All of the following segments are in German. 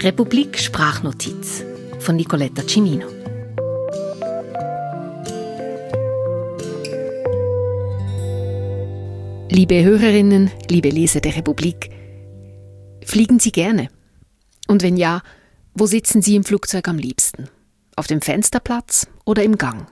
Republik Sprachnotiz von Nicoletta Cimino. Liebe Hörerinnen, liebe Leser der Republik, fliegen Sie gerne? Und wenn ja, wo sitzen Sie im Flugzeug am liebsten? Auf dem Fensterplatz oder im Gang?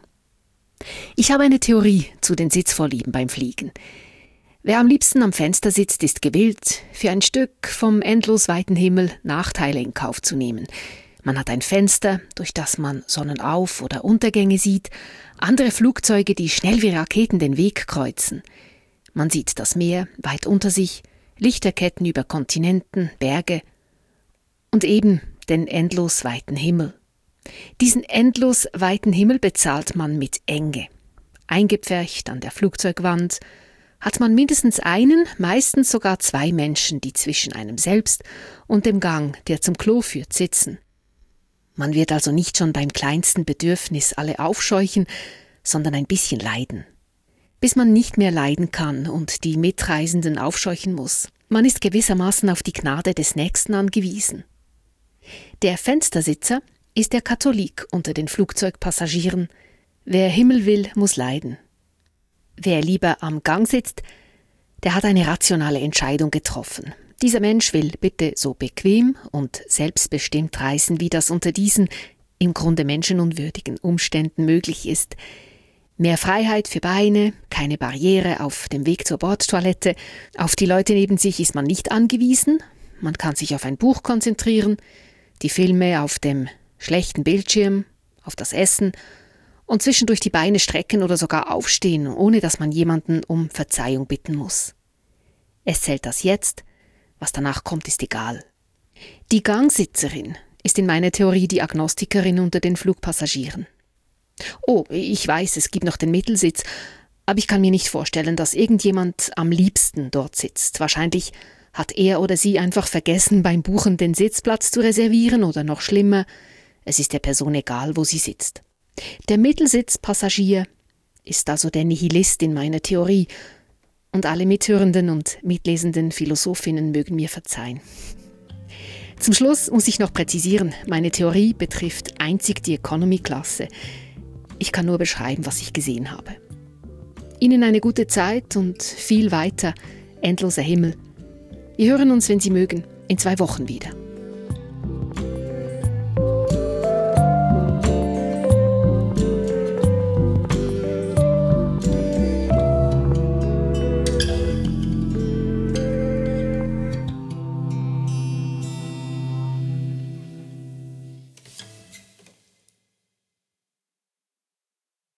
Ich habe eine Theorie zu den Sitzvorlieben beim Fliegen. Wer am liebsten am Fenster sitzt, ist gewillt, für ein Stück vom endlos weiten Himmel Nachteile in Kauf zu nehmen. Man hat ein Fenster, durch das man Sonnenauf- oder Untergänge sieht, andere Flugzeuge, die schnell wie Raketen den Weg kreuzen. Man sieht das Meer weit unter sich, Lichterketten über Kontinenten, Berge und eben den endlos weiten Himmel. Diesen endlos weiten Himmel bezahlt man mit Enge. Eingepfercht an der Flugzeugwand hat man mindestens einen, meistens sogar zwei Menschen, die zwischen einem selbst und dem Gang, der zum Klo führt, sitzen. Man wird also nicht schon beim kleinsten Bedürfnis alle aufscheuchen, sondern ein bisschen leiden. Bis man nicht mehr leiden kann und die Mitreisenden aufscheuchen muss. Man ist gewissermaßen auf die Gnade des Nächsten angewiesen. Der Fenstersitzer ist der Katholik unter den Flugzeugpassagieren. Wer Himmel will, muss leiden. Wer lieber am Gang sitzt, der hat eine rationale Entscheidung getroffen. Dieser Mensch will bitte so bequem und selbstbestimmt reisen, wie das unter diesen im Grunde menschenunwürdigen Umständen möglich ist. Mehr Freiheit für Beine, keine Barriere auf dem Weg zur Bordtoilette. Auf die Leute neben sich ist man nicht angewiesen. Man kann sich auf ein Buch konzentrieren, die Filme auf dem schlechten Bildschirm, auf das Essen und zwischendurch die Beine strecken oder sogar aufstehen, ohne dass man jemanden um Verzeihung bitten muss. Es zählt das Jetzt, was danach kommt, ist egal. Die Gangsitzerin ist in meiner Theorie die Agnostikerin unter den Flugpassagieren. Oh, ich weiß, es gibt noch den Mittelsitz, aber ich kann mir nicht vorstellen, dass irgendjemand am liebsten dort sitzt. Wahrscheinlich hat er oder sie einfach vergessen, beim Buchen den Sitzplatz zu reservieren oder noch schlimmer, es ist der Person egal, wo sie sitzt. Der Mittelsitzpassagier ist also der Nihilist in meiner Theorie und alle mithörenden und mitlesenden Philosophinnen mögen mir verzeihen. Zum Schluss muss ich noch präzisieren, meine Theorie betrifft einzig die Economy-Klasse. Ich kann nur beschreiben, was ich gesehen habe. Ihnen eine gute Zeit und viel weiter, endloser Himmel. Wir hören uns, wenn Sie mögen, in 2 Wochen wieder.